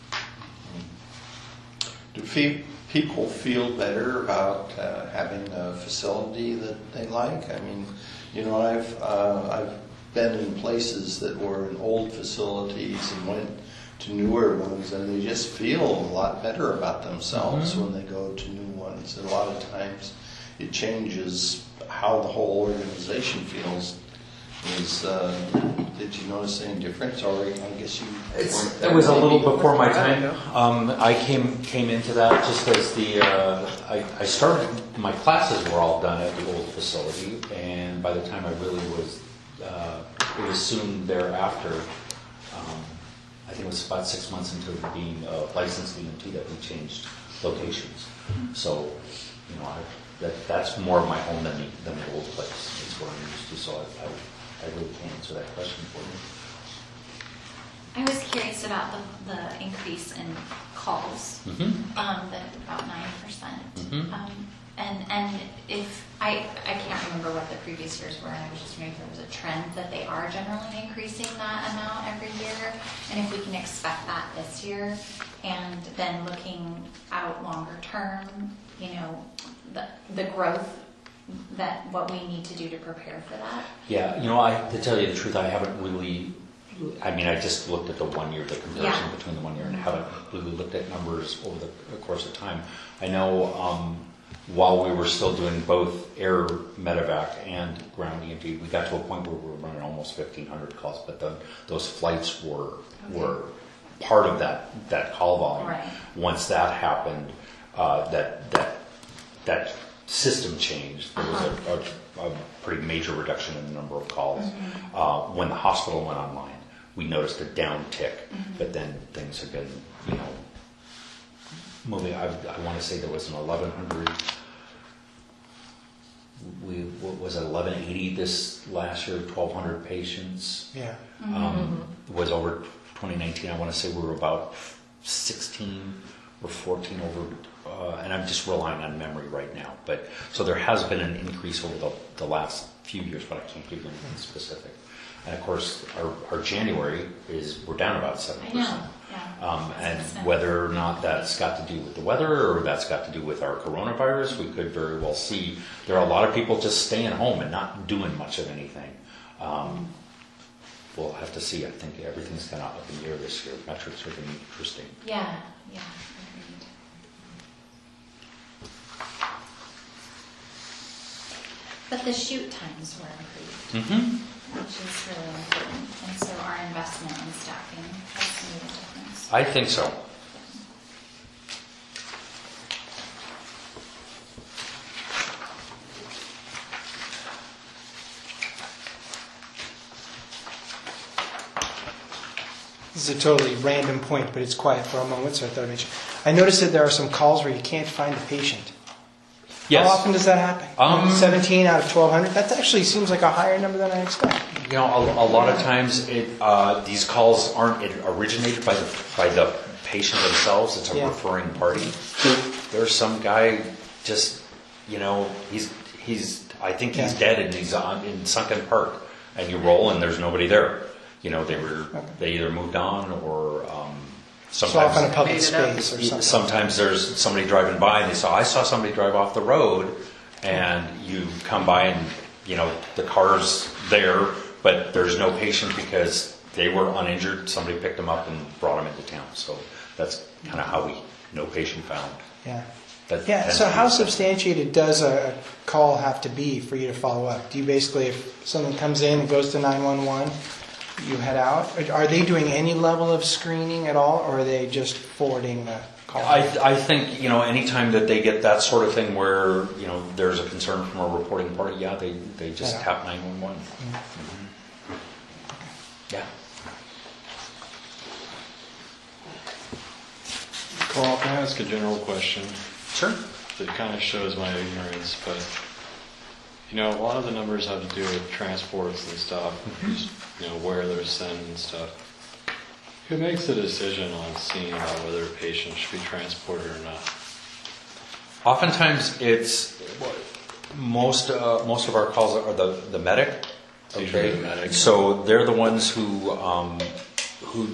Do fe- people feel better about uh, having a facility that they like? I mean, you know, I've uh, I've been in places that were in old facilities and went to newer ones, and they just feel a lot better about themselves Mm-hmm. when they go to new ones. And a lot of times, it changes how the whole organization feels. Is uh, did you notice any difference, or I guess you? It's, weren't it there was a maybe? little before my time. Yeah. Um, I came came into that just as the uh, I, I started. My classes were all done at the old facility, and by the time I really was, uh, it was soon thereafter. Um, I think it was about six months into being a licensed E M T that we changed locations. So, you know, I, that that's more of my home than the, than the old place. It's where I'm used to. So I, I, I really can't answer that question for you. I was curious about the, the increase in calls, Mm-hmm. um, the about nine percent. Mhm. Um, and, and if, I, I can't remember what the previous years were, and I was just wondering if there was a trend that they are generally increasing that amount every year, and if we can expect that this year, and then looking out longer term, you know, the, the growth, that what we need to do to prepare for that. Yeah, you know, I, to tell you the truth, I haven't really, I mean, I just looked at the one year, the comparison Yeah. between the one year, and haven't really looked at numbers over the course of time. I know um, while we were still doing both air medevac and ground E M T, we got to a point where we were running almost fifteen hundred calls, but the, those flights were Okay. were part of that, that call volume. Right. Once that happened, uh, that that that system changed. There was a, a, a pretty major reduction in the number of calls. Mm-hmm. Uh, when the hospital went online, we noticed a downtick, Mm-hmm. but then things have been, you know, moving. I, I want to say there was an eleven hundred. We what was it eleven eighty this last year? twelve hundred patients. Yeah. Um, was over twenty nineteen. I want to say we were about sixteen or fourteen over, uh, and I'm just relying on memory right now. But so there has been an increase over the, the last few years, but I can't give you anything specific. And of course, our, our January is we're down about seven I percent. know, yeah. Um, and That's- whether or not that's got to do with the weather or that's got to do with our coronavirus, we could very well see. There are a lot of people just staying home and not doing much of anything. Um, we'll have to see. I think everything's kind of up in the air this year. Metrics are going to be interesting. Yeah, yeah, agreed. But the shoot times were improved, Mm-hmm. which is really important, and so our investment in staffing has made a difference. I think so. This is a totally random point, but it's quiet for a moment, so I thought I'd mention. I noticed that there are some calls where you can't find a patient. Yes. How often does that happen? Um, seventeen out of twelve hundred? That actually seems like a higher number than I expect. You know, a, a lot of times it, uh, these calls aren't it originated by the by the patient themselves. It's a Yeah. referring party. There's some guy just, you know, he's he's. I think he's Yeah. dead and he's on in Sunken Park, and you roll and there's nobody there. You know, they were Okay. they either moved on or um, So sometimes off in a public Made it up. space or something. sometimes there's somebody driving by and they saw I saw somebody drive off the road, and you come by and you know the car's there, but there's no patient because they were uninjured. Somebody picked them up and brought them into town. So that's kind of how we no patient found. Yeah. That Yeah, tends so to be how the- substantiated does a, a call have to be for you to follow up? Do you basically, if someone comes in and goes to nine one one, you head out? Are they doing any level of screening at all, or are they just forwarding the call? I, I think, you know, anytime that they get that sort of thing where, you know, there's a concern from a reporting party, yeah, they, they just Yeah. tap nine one one. Mm-hmm. Yeah. Carl, can I ask a general question Sure. that kind of shows my ignorance? But, you know, a lot of the numbers have to do with transports and stuff, just, you know, where they're sent and stuff. Who makes the decision on seeing about whether a patient should be transported or not? Oftentimes, it's most uh, most of our calls are the the medic. It's usually the medic. So they're the ones who um, who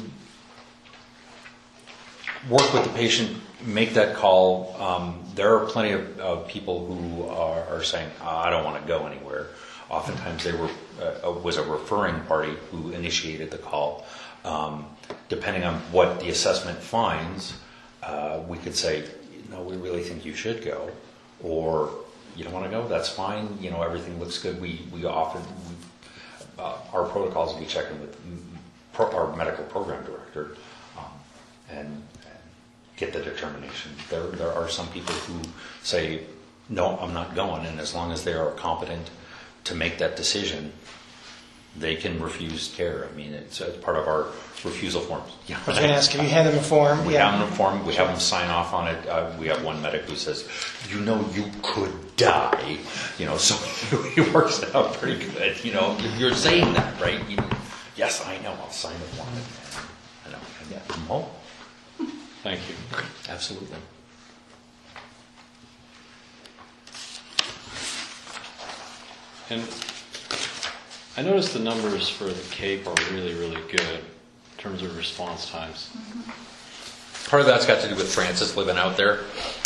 work with the patient, make that call. Um, there are plenty of uh, people who are, are saying, "I don't want to go anywhere." Oftentimes, they were uh, was a referring party who initiated the call. Um, depending on what the assessment finds, uh, we could say, no, we really think you should go, or you don't want to go, that's fine, you know, everything looks good. We, we often, we, uh, our protocols, we check in with pro, our medical program director um, and, and get the determination. There, there are some people who say, no, I'm not going, and as long as they are competent to make that decision, they can refuse care. I mean, it's, it's part of our refusal forms. You know, I was going to ask, have you had them a form? we Yeah. have them form. We have them sign off on it. Uh, we have one medic who says, "You know, you could die." You know, so it works out pretty good. You know, you're saying that, right? You, yes, I know. I'll sign the form. I know. And yeah, I'm home. Thank you. Absolutely. And I noticed the numbers for the Cape are really, really good in terms of response times. Part of that's got to do with Francis living out there.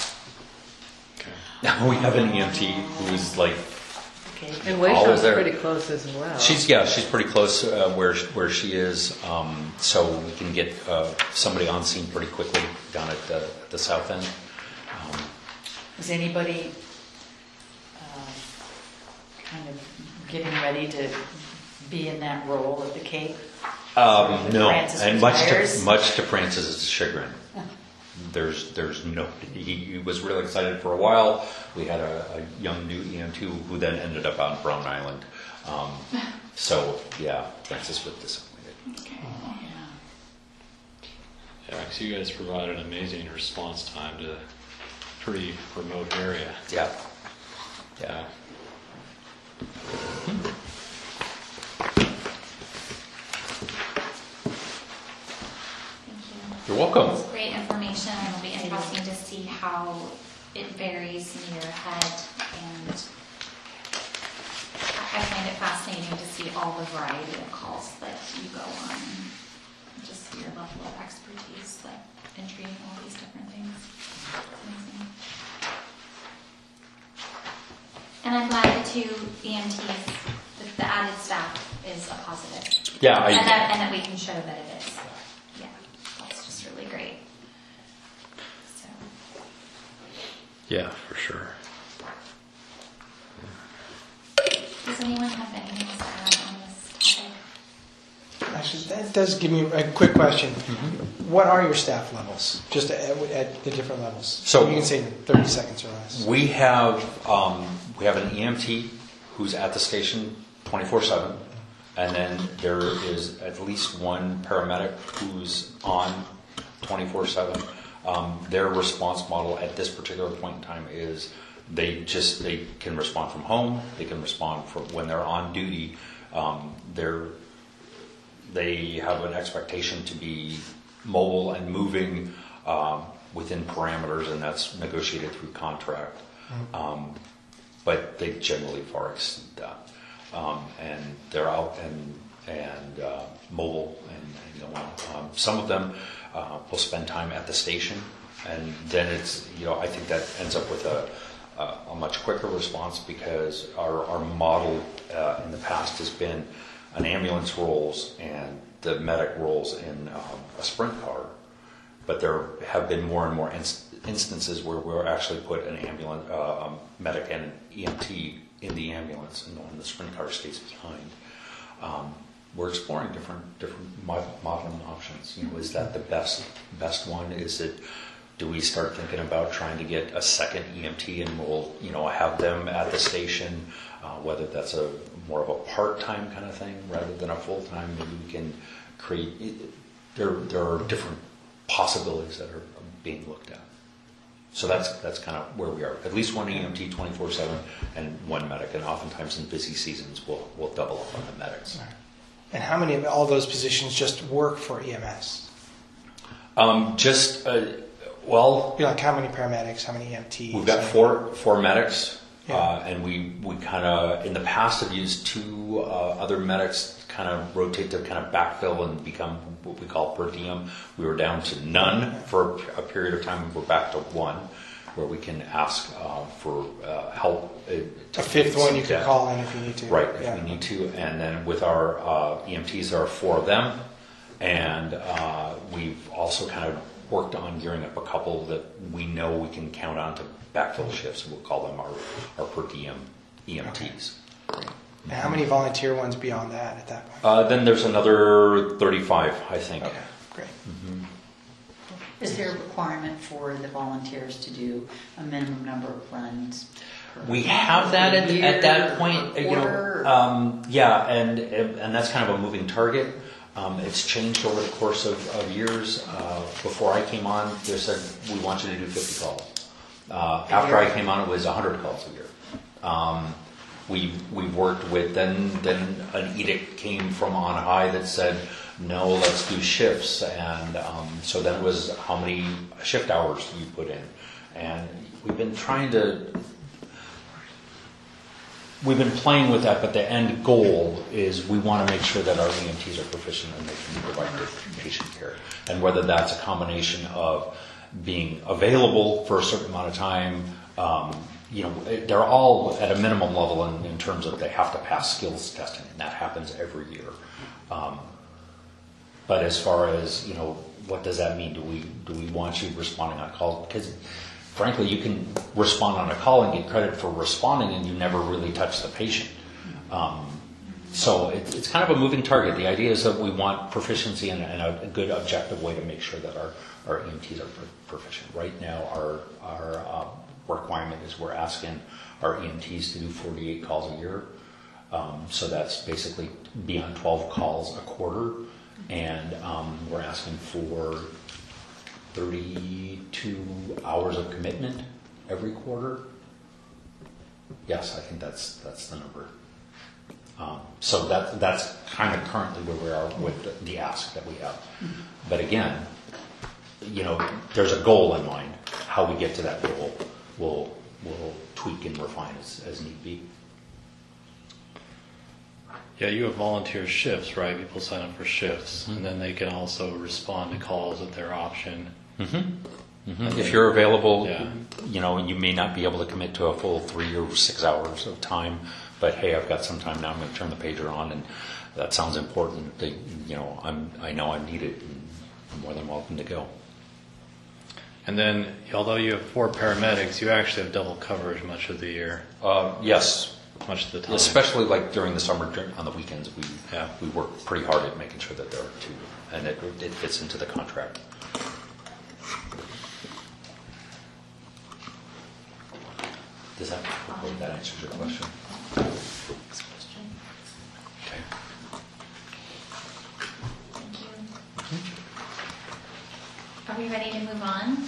Okay. We have an E M T who's like, Okay. And Always Wayshawn's there. pretty close as well. she's yeah, she's pretty close uh, where where she is, um, so we can get uh, somebody on scene pretty quickly down at the, at the south end. Um, Is anybody uh, kind of getting ready to be in that role at the Cape? Um, no, Francis and much retires? to, much to Francis's chagrin. There's there's no. He, he was really excited for a while. We had a, a young new E M T who then ended up on Brown Island. Um, so yeah, Francis was disappointed. Okay. Yeah. Yeah, because you guys provide an amazing response time to a pretty remote area. Yeah, yeah. Thank you. You're welcome. It's great information, and it'll be interesting to see how it varies in your head. And I I find it fascinating to see all the variety of calls that you go on, and just your level of expertise, like in treating all these different things. It's amazing. And I'm glad the two E M Ts, the, the added staff, is a positive. Yeah, I- and, that, and that we can show that it is. Yeah, that's just really great. So, Yeah, for sure. does anyone have anything else to add on this topic? Actually, that does give me a quick question. What are your staff levels, just at, at the different levels? So- you can say in thirty seconds or less. We have um, we have an E M T who's at the station twenty-four seven, And then there is at least one paramedic who's on twenty-four seven. Um, their response model at this particular point in time is they just they can respond from home. They can respond from when they're on duty. Um, they're they have an expectation to be mobile and moving um, within parameters, and that's negotiated through contract. Um, but they generally far exceed that. Um, and they're out and and uh, mobile and, and go on. Um, some of them uh, will spend time at the station, and then it's you know I think that ends up with a a, a much quicker response because our our model uh, in the past has been an ambulance rolls and the medic rolls in um, a sprint car, but there have been more and more inst- instances where we'll actually put an ambulance, uh, a medic and an E M T in the ambulance, and when the sprint car stays behind. Um, we're exploring different different mod- modeling options. You know, is that the best best one? Is it? Do we start thinking about trying to get a second E M T and we'll you know have them at the station? Uh, whether that's a more of a part-time kind of thing rather than a full-time, maybe we can create. There there are different possibilities that are being looked at. So that's that's kind of where we are. At least one E M T twenty-four seven and one medic, and oftentimes in busy seasons we'll we'll double up on the medics. And how many of all those positions just work for E M S? Um, just uh, well, Be like how many paramedics, how many E M Ts? we've got four four medics, Yeah. uh, and we we kind of in the past have used two uh, other medics. Kind of rotate to kind of backfill and become what we call per diem. We were down to none for a period of time. We're back to one, where we can ask uh, for uh, help. Uh, A fifth one you could call in if you need to. Right, if Yeah. we need to. And then with our uh, E M Ts, there are four of them, and uh, we've also kind of worked on gearing up a couple that we know we can count on to backfill shifts. We'll call them our our per diem E M Ts. Okay. And how many volunteer ones beyond that at that point? Uh, then there's another thirty-five, I think. Okay, great. Is there a requirement for the volunteers to do a minimum number of runs? per We month, have that per at, year, at that per point, you quarter? know. Um, yeah, and and that's kind of a moving target. Um, it's changed over the course of, of years. Uh, before I came on, they said we want you to do fifty calls. Uh, after I came on, it was one hundred calls a year. Um, We we've worked with then then an edict came from on high that said no, let's do shifts, and um, so then it was how many shift hours you put in, and we've been trying to we've been playing with that, but the end goal is we want to make sure that our E M Ts are proficient and they can provide good patient care, and whether that's a combination of being available for a certain amount of time. Um, You know, they're all at a minimum level in, in terms of they have to pass skills testing, and that happens every year. Um, but as far as you know, what does that mean? Do we do we want you responding on call? Because frankly, you can respond on a call and get credit for responding, and you never really touch the patient. Um, so it, it's kind of a moving target. The idea is that we want proficiency and, and a, a good objective way to make sure that our our E M Ts are proficient. Right now, our our um, requirement is we're asking our E M Ts to do forty-eight calls a year. Um, so that's basically beyond twelve calls a quarter. And um, we're asking for thirty-two hours of commitment every quarter. Yes, I think that's that's the number. Um, so that that's kind of currently where we are with the, the ask that we have. But again, you know, there's a goal in mind. How we get to that goal, we'll we'll tweak and refine as, as need be. Yeah, you have volunteer shifts, right? People sign up for shifts, mm-hmm. and then they can also respond to calls at their option. Mm-hmm. Mm-hmm. If you're available, yeah. you know, you may not be able to commit to a full three or six hours of time, but hey, I've got some time now. I'm going to turn the pager on, and that sounds important. They, you know, I'm I know I need it, and I'm more than welcome to go. And then, although you have four paramedics, you actually have double coverage much of the year. Uh, yes. Much of the time. Especially like during the summer, on the weekends, we yeah. we work pretty hard at making sure that there are two, and it, it fits into the contract. Does that hopefully that answers your question? Next question. Okay. ready to move on?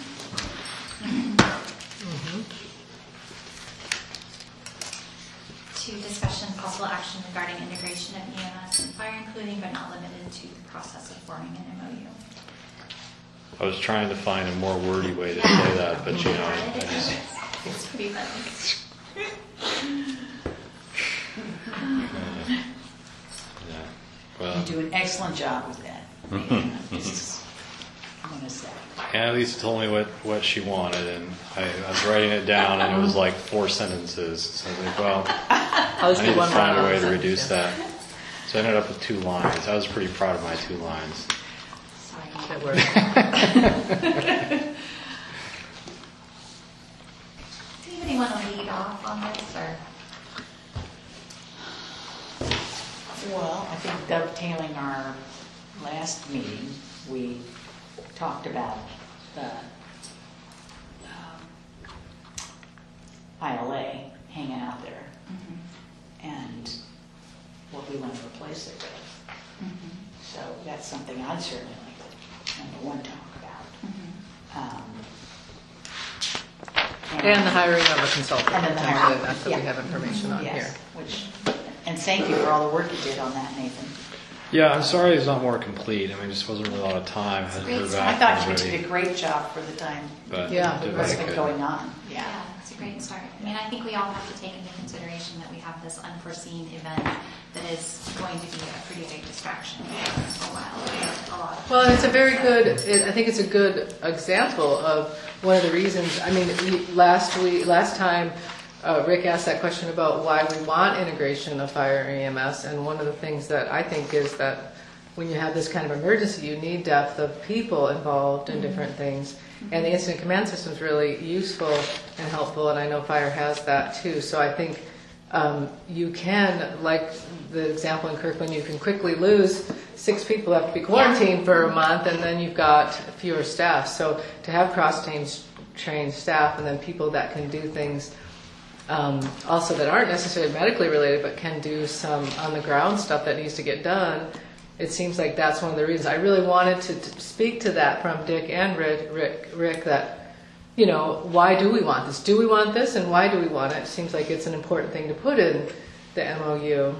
To discussion possible action regarding integration of E M S and fire, including but not limited to the process of forming an M O U. I was trying to find a more wordy way to say that, but you know, I just, It's pretty funny. yeah. Well, You do an excellent job with that. Just- I'm going to say. Anna Lisa told me what, what she wanted, and I, I was writing it down, and it was like four sentences. So I was like, well, I'll just I do need to one find a line way on to it, reduce yeah. that. So I ended up with two lines. I was pretty proud of my two lines. Sorry. That works. Does anybody want to lead off on this, or? Well, I think dovetailing our last meeting, we talked about the um, I L A hanging out there and what we want to replace it with. So that's something I'd certainly like to, number one, talk about. Um, And the hiring of a consultant. And then the That's hiring, it. That's what yeah. we have information on Yes, here. which, and thank you for all the work you did on that, Nathan. Yeah, I'm sorry it's not more complete. I mean, it just wasn't really a lot of time. I hadn't Great. heard I I back thought from you did a everybody, great job for the time, but Yeah, did what's what I been could. going on, Yeah, yeah. it's a great start. I mean, I think we all have to take into consideration that we have this unforeseen event that is going to be a pretty big distraction for a while. A lot of Well, it's a very good, it, I think it's a good example of one of the reasons, I mean, we, last week, last time, uh, Rick asked that question about why we want integration of fire and E M S, and one of the things that I think is that when you have this kind of emergency, you need depth of people involved in different things. And the incident command system is really useful and helpful, and I know fire has that too. So I think um, you can, like the example in Kirkland, you can quickly lose six people have to be quarantined for a month, and then you've got fewer staff. So to have cross-trained trained staff and then people that can do things um, also that aren't necessarily medically related, but can do some on-the-ground stuff that needs to get done, it seems like that's one of the reasons. I really wanted to, to speak to that from Dick and Rick, Rick, Rick, that, you know, why do we want this? Do we want this, and why do we want it? It seems like it's an important thing to put in the M O U.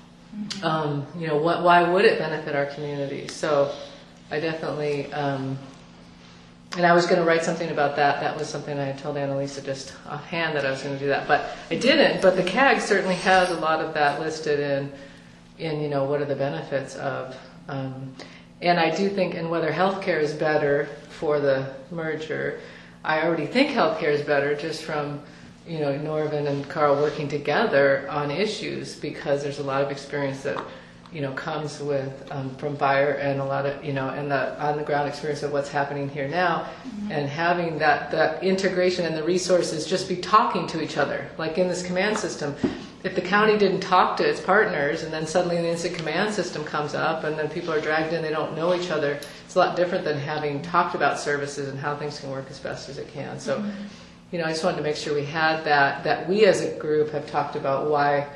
Um, you know, what, why would it benefit our community? So I definitely, um, and I was going to write something about that. That was something I had told Annalisa just offhand that I was going to do that, but I didn't. But the C A G certainly has a lot of that listed in, in you know, what are the benefits of. Um, and I do think, and whether healthcare is better for the merger, I already think healthcare is better just from, you know, Norvin and Carl working together on issues, because there's a lot of experience that, you know, comes with um, from fire, and a lot of, you know, and the on the ground experience of what's happening here now, mm-hmm. and having that that integration and the resources just be talking to each other, like in this command system. If the county didn't talk to its partners, and then suddenly the instant command system comes up, and then people are dragged in, they don't know each other. It's a lot different than having talked about services and how things can work as best as it can. So, mm-hmm. you know, I just wanted to make sure we had that. That we as a group have talked about why.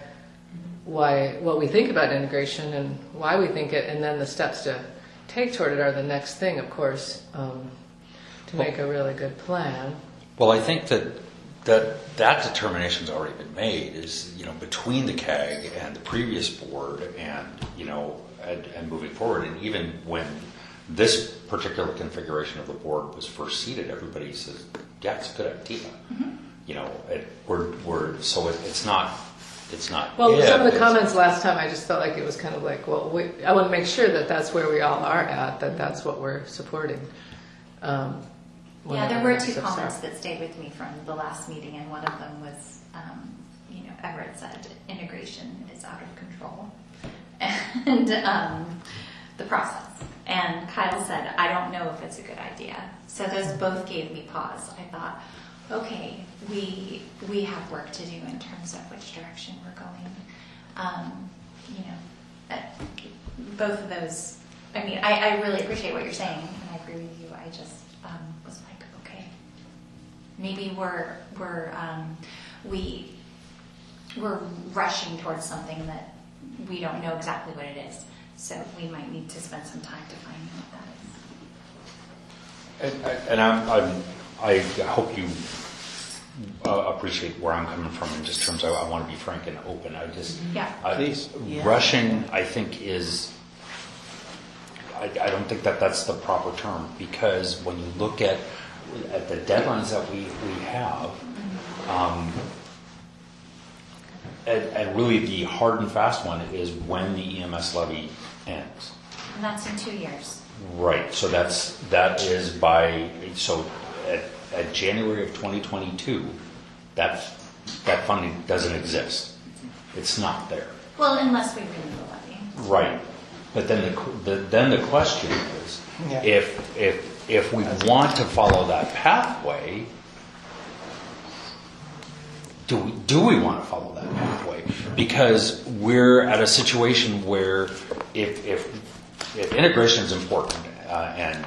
why what we think about integration and why we think it, and then the steps to take toward it are the next thing, of course, um, to make a really good plan. Well, I think that that that determination's already been made. Is you know between the C A G and the previous board, and you know and, and moving forward, and even when this particular configuration of the board was first seated, everybody says, "Yeah, it's a good idea." Mm-hmm. You know, it, we're we're so it, it's not. It's not. Well, if, some of the it's- comments last time, I just felt like it was kind of like, well, we, I want to make sure that that's where we all are at, that that's what we're supporting. Um, Yeah, there were whenever two this comments up. that stayed with me from the last meeting, and one of them was, um, you know, Everett said integration is out of control, and um, the process. And Kyle said, I don't know if it's a good idea. So those both gave me pause. I thought, okay, we we have work to do in terms of which direction we're going. Um, you know, uh, both of those. I mean, I, I really appreciate what you're saying, and I agree with you. I just um, was like, okay, maybe we're we're um, we we're rushing towards something that we don't know exactly what it is. So we might need to spend some time to find out what that is. And, and I'm, I'm, I hope you uh, appreciate where I'm coming from in just terms of I want to be frank and open. I just, Yeah. I, Please. Yeah. rushing, I think is, I, I don't think that that's the proper term, because when you look at at the deadlines that we we have, um, and, and really the hard and fast one is when the E M S levy ends. And that's in two years. Right, so that's, that is by, so at, at January of twenty twenty-two, that, that funding doesn't exist. It's not there. Well, unless we renew the levy. Right, but then the, the, then the question is, Yeah. if, if, if we want to follow that pathway, do we, do we want to follow that pathway? Because we're at a situation where if, if, if integration is important, uh, and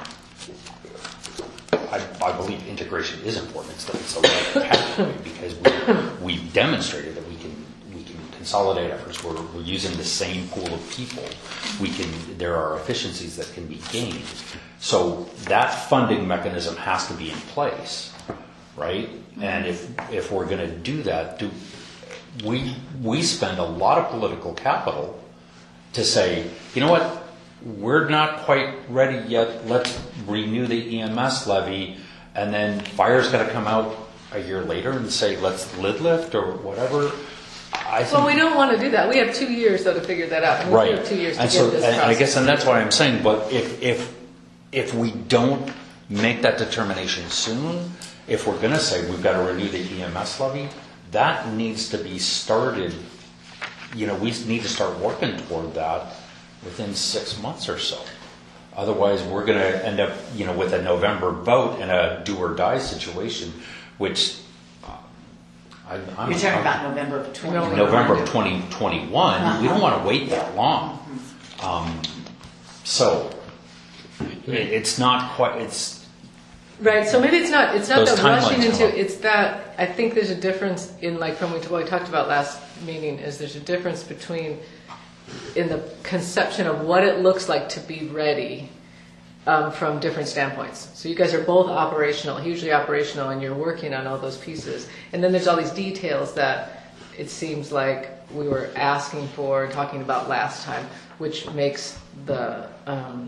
I, I believe integration is important, it's the, it's the right pathway, because we, we've demonstrated that we can, we can consolidate efforts. We're, we're using the same pool of people. We can, there are efficiencies that can be gained. So that funding mechanism has to be in place, right? And if, if we're going to do that, do, we, we spend a lot of political capital to say, you know what, we're not quite ready yet, let's renew the E M S levy, and then fire's got to come out a year later and say, let's lid lift or whatever. I think, Well, we don't want to do that. We have two years though to figure that out. And we right. have two years to and get so, this and I process. guess, and that's why I'm saying, but if, if, if we don't make that determination soon, if we're going to say we've got to renew the E M S levy, that needs to be started, you know, we need to start working toward that within six months or so. Otherwise, we're going to end up, you know, with a November vote in a do or die situation, which uh, I, I'm You're talking about November of twenty twenty-one. November of twenty twenty-one. We don't want to wait that long. Um, so it, it's not quite. It's Right, so maybe it's not, it's not Those that rushing timelines into, come up. it's that, I think there's a difference in, like, from what we talked about last meeting, is there's a difference between, in the conception of what it looks like to be ready um, from different standpoints. So you guys are both operational, hugely operational, and you're working on all those pieces. And then there's all these details that it seems like we were asking for, talking about last time, which makes the, um,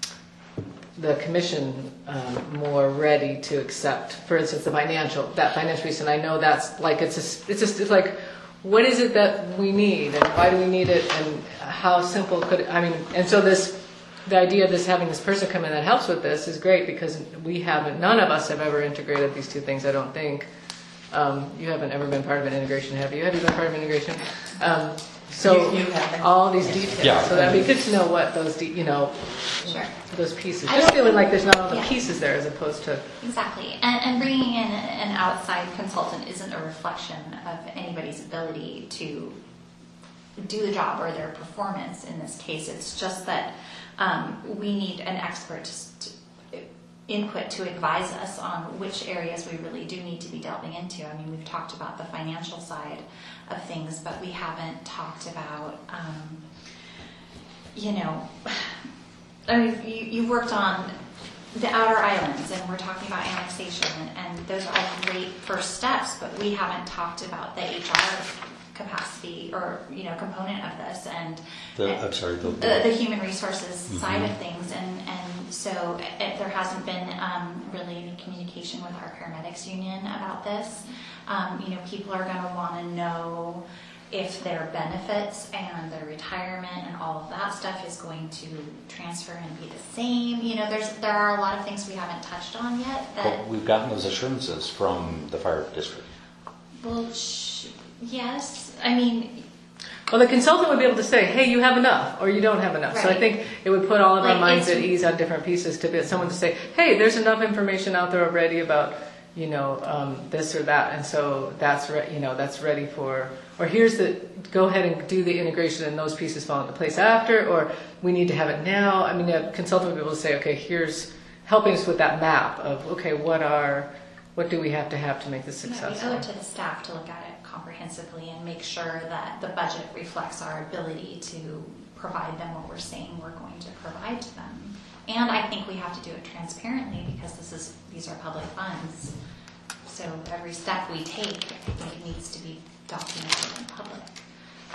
the commission um, more ready to accept, for instance, the financial, that financial piece. And I know that's like, it's just, it's just, it's like, what is it that we need and why do we need it and how simple could it, I mean, and so this, the idea of this, having this person come in that helps with this is great, because we haven't, none of us have ever integrated these two things, I don't think. Um, you haven't ever been part of an integration, have you? Have you been part of an integration? Um, so You- you haven't. all these details, Yeah. so that'd be good to know what those, de- you know, Sure. those pieces. I Just don't- feeling like there's not all the yeah. pieces there as opposed to. Exactly. And, and bringing in an outside consultant isn't a reflection of anybody's ability to do the job or their performance in this case. It's just that um, we need an expert to, to input to advise us on which areas we really do need to be delving into. I mean, we've talked about the financial side of things, but we haven't talked about, um, you know, I mean, you, you worked on the outer islands, and we're talking about annexation, and, and those are all great first steps, but we haven't talked about the H R capacity or, you know, component of this, and the, and I'm sorry, the, the, the human resources Mm-hmm. side of things, and, and so it, there hasn't been um, really any communication with our paramedics union about this. Um, you know, people are going to want to know if their benefits and their retirement and all of that stuff is going to transfer and be the same. You know, there's there are a lot of things we haven't touched on yet that, but we've gotten those assurances from the fire district. well, sh- yes, I mean, Well, the consultant would be able to say, hey, you have enough, or you don't have enough. So I Right. think it would put all of our Like, minds at it's- ease on different pieces to be someone to say, hey, there's enough information out there already about, you know, um, this or that, and so that's, re- you know, that's ready for, or here's the, go ahead and do the integration and those pieces fall into place after, or we need to have it now. I mean, a consultant would be able to say, okay, here's, helping us with that map of, okay, what are, what do we have to have to make this you know, we successful? owe it to the staff to look at it comprehensively and make sure that the budget reflects our ability to provide them what we're saying we're going to provide to them. And I think we have to do it transparently because this is, these are public funds. So every step we take, I think, needs to be documented in public.